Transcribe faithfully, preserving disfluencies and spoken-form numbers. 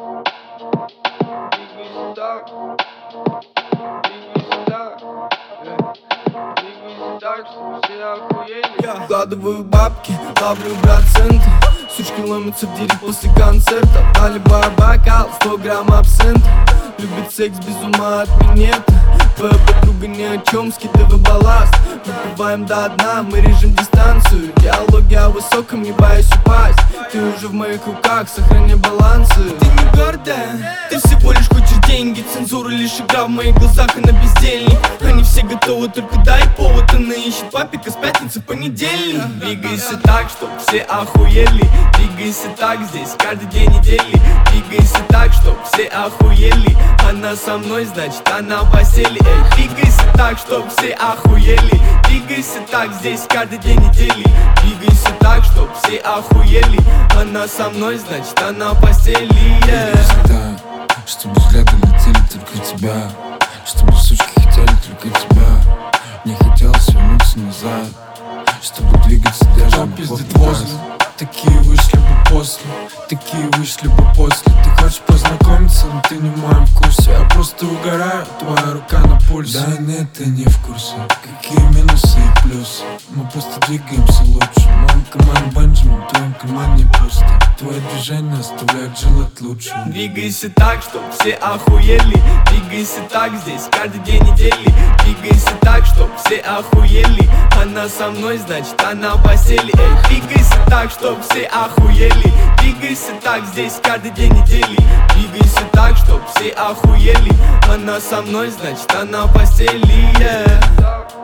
Двигайся так, двигайся так, двигайся так, чтобы все охуели. Я вкладываю бабки, ловлю проценты. Сучки ломятся в директ после концерта. Наливаю бокал, сто грамм абсента. Любит секс без ума от минета. Твоя подруга ни о чем, скидывай балласт. Выпиваем до дна, мы режем дистанцию. Диалоги о высоком, не боюсь упасть. Ты уже в моих руках, сохраняй балансы. Ты не гордая, ты всего лишь хочешь деньги. Цензура лишь игра в моих глазах, она бездельник. Они все готовы, только дай повод. Она ищет папика с пятницы в понедельник. Двигайся так, чтоб все охуели. Двигайся так, здесь каждый день недели. Двигайся так, чтоб все охуели. Она со мной, значит она в постели. Эй, двигайся так, чтоб все охуели. Двигайся так, здесь каждый день недели. Двигайся так, чтоб все охуели. Она со мной, значит она в постели. Двигайся так, чтобы взгляды летели только в тебя. Чтобы сучки хотели только тебя. Не хотелось вернуться назад, чтобы двигаться даже на пиздит возле. Такие вышли бы после, такие вышли бы после. Ты хочешь познакомиться, но ты не в моем вкусе. Я просто угораю, твоя рука на пульсе. Да нет, ты не в курсе, какие минусы и плюсы. Мы просто двигаемся лучше. В моем кармане Бенджамин, в твоем кармане пусто. Твои движения оставляют желать лучше. Двигайся так, чтоб все охуели. Двигайся так, здесь каждый день недели. Двигайся так, чтоб все охуели. Она со мной, значит она в постели. Эй, двигайся так, чтоб все охуели. Двигайся так, здесь каждый день недели. Двигайся так, чтоб все охуели. Она со мной, значит она в постели. Yeah.